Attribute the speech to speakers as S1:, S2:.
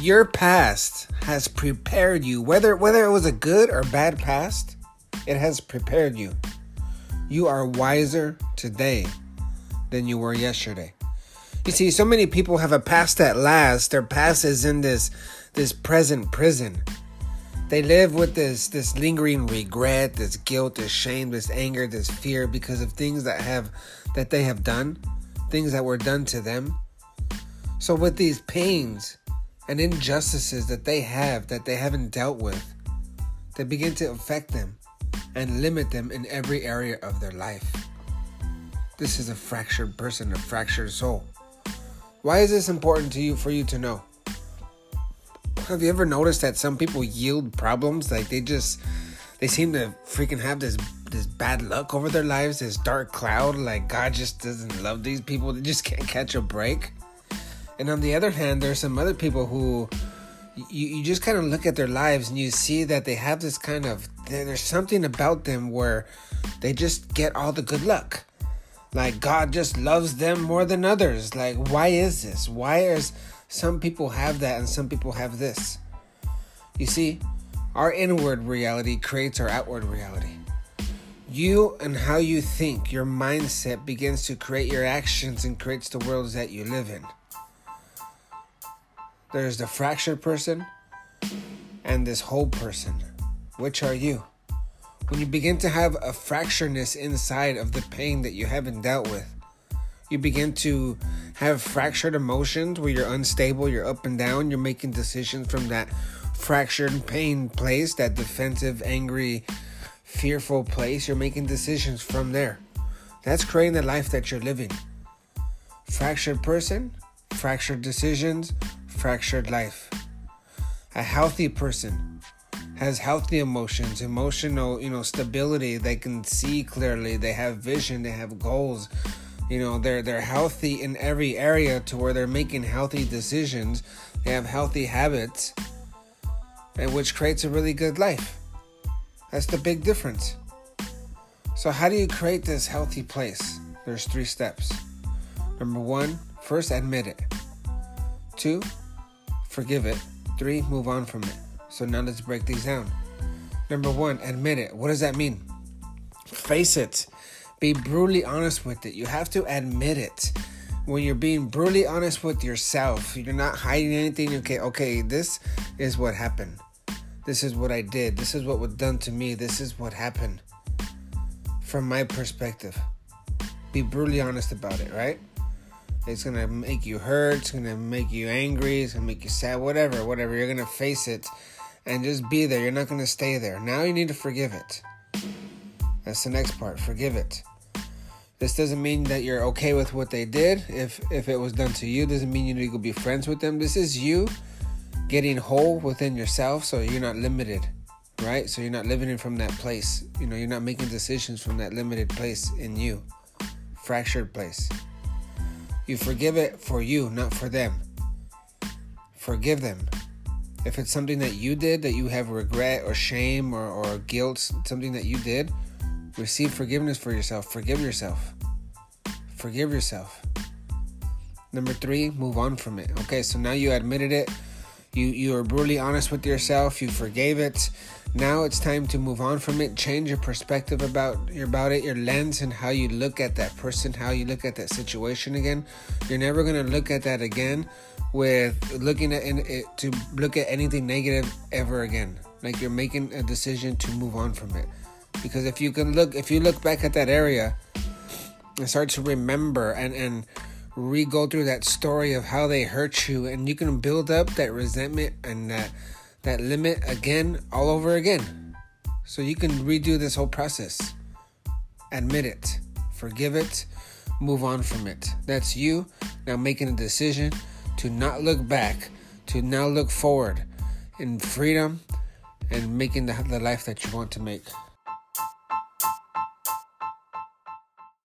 S1: your past has prepared you, whether it was a good or bad past, it has prepared you. You are wiser today than you were yesterday. You see, so many people have a past that lasts. Their past is in this present prison. They live with this lingering regret, this guilt, this shame, this anger, this fear because of things that they have done, things that were done to them. So with these pains and injustices that they haven't dealt with, they begin to affect them and limit them in every area of their life. This is a fractured person, a fractured soul. Why is this important to you, for you to know? Have you ever noticed that some people yield problems? Like they seem to freaking have this bad luck over their lives, this dark cloud, like God just doesn't love these people. They just can't catch a break. And on the other hand, there's some other people who you just kind of look at their lives and you see that they have this kind of, there's something about them where they just get all the good luck. Like God just loves them more than others. Like, why is this? Why is some people have that and some people have this? You see, our inward reality creates our outward reality. You and how you think, your mindset begins to create your actions and creates the worlds that you live in. There's the fractured person and this whole person. Which are you? When you begin to have a fracturedness inside of the pain that you haven't dealt with, you begin to have fractured emotions where you're unstable, you're up and down, you're making decisions from that fractured pain place, that defensive, angry, fearful place. You're making decisions from there. That's creating the life that you're living. Fractured person, fractured decisions, fractured life. A healthy person has healthy emotions, emotional, stability. They can see clearly. They have vision. They have goals. They're healthy in every area to where they're making healthy decisions. They have healthy habits, and which creates a really good life. That's the big difference. So how do you create this healthy place? There's 3 steps. Number 1, first admit it. 2, forgive it. 3, move on from it. So now let's break these down. Number 1, admit it. What does that mean? Face it. Be brutally honest with it. You have to admit it. When you're being brutally honest with yourself, you're not hiding anything. Okay, this is what happened. This is what I did. This is what was done to me. This is what happened. From my perspective. Be brutally honest about it, right? It's going to make you hurt. It's going to make you angry. It's going to make you sad. Whatever. You're going to face it and just be there. You're not going to stay there. Now you need to forgive it. That's the next part. Forgive it. This doesn't mean that you're okay with what they did. If it was done to you, doesn't mean you need to go be friends with them. This is you getting whole within yourself, so you're not limited, right? So you're not living in from that place. You're not making decisions from that limited place in you. Fractured place. You forgive it for you, not for them. Forgive them. If it's something that you did, that you have regret or shame or guilt, something that you did, receive forgiveness for yourself. Forgive yourself. Forgive yourself. Number 3, move on from it. Okay, so now you admitted it. You are brutally honest with yourself. You forgave it. Now it's time to move on from it. Change your perspective about it, your lens, and how you look at that person, how you look at that situation again. You're never going to look at that again with looking at it to look at anything negative ever again. Like you're making a decision to move on from it. Because if you look back at that area and start to remember and re-go through that story of how they hurt you, and you can build up that resentment and that limit again, all over again. So you can redo this whole process. Admit it. Forgive it. Move on from it. That's you now making a decision to not look back, to now look forward in freedom and making the life that you want to make.